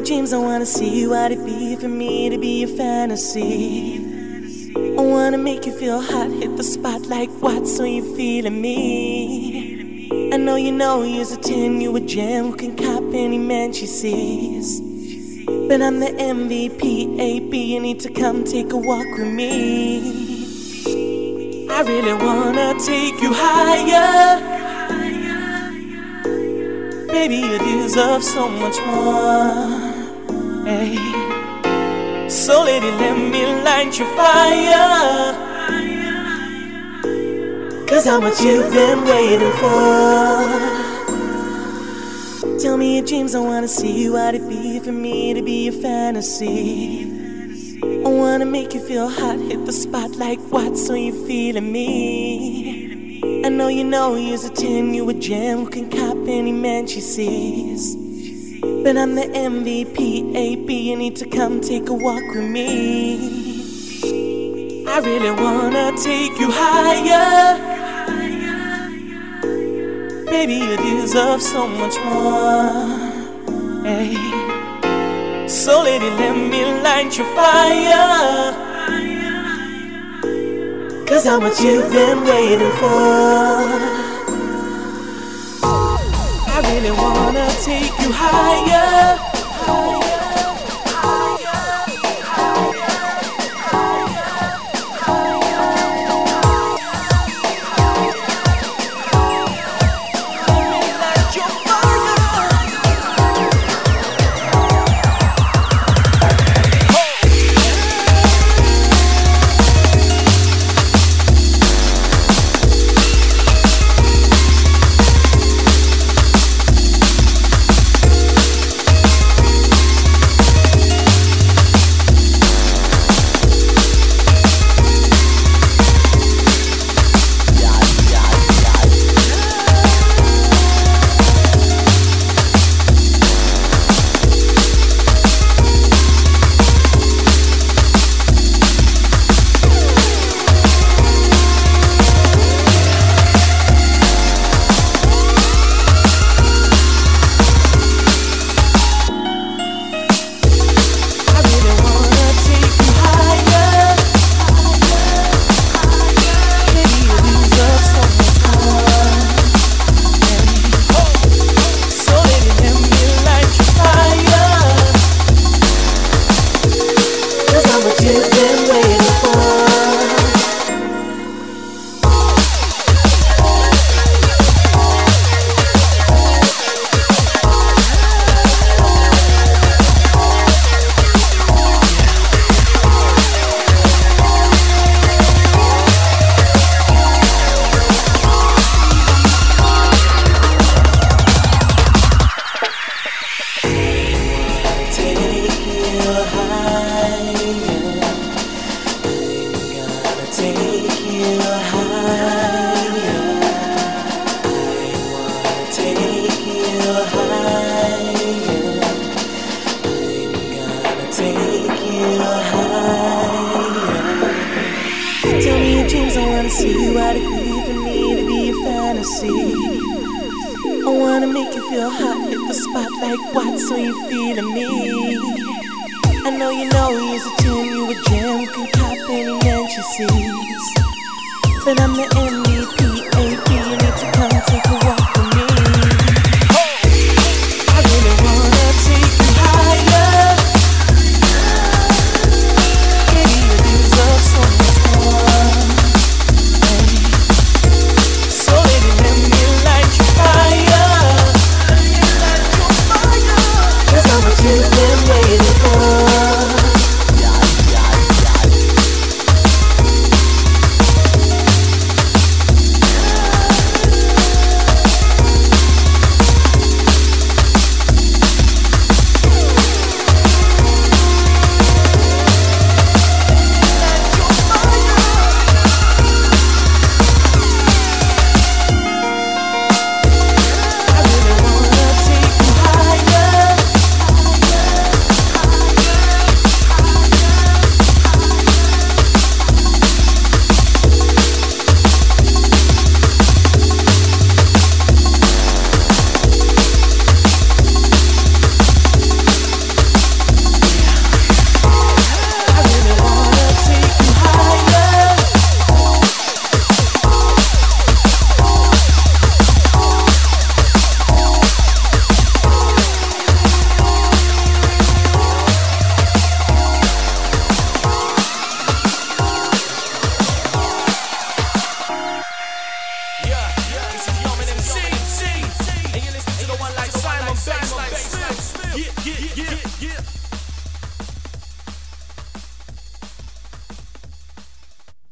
dreams, I wanna see what it be for me to be a fantasy. I wanna make you feel hot, hit the spot like what, so you feeling me. I know you're a 10, you a gem who can cop any man she sees. But I'm the MVP, AB, you need to come take a walk with me. I really wanna take you higher. Baby, you deserve so much more. Hey. So lady, let me light your fire. 'Cause how much you've been waiting for. Tell me your dreams, I wanna see what it be for me to be a fantasy. I wanna make you feel hot, hit the spot like what, so you feeling me. I know you're a 10, you a gem who can cop any man she sees. But I'm the MVP, AB, you need to come take a walk with me. I really wanna take you higher. Baby, you deserve so much more. Hey. So lady, let me light your fire. 'Cause how much you've been waiting for. I really wanna take you higher. See what it be for me to be a fantasy. I wanna make you feel hot, hit the spot like what, so you feeling me. I know you're a 10, you a gem, can cop any man she sees. But I'm the MVP, AP,